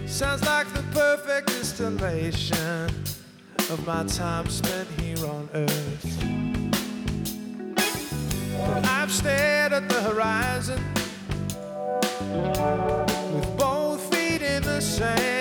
Sounds like the perfect distillation of my time spent here on earth. But I've stared at the horizon with both feet in the sand.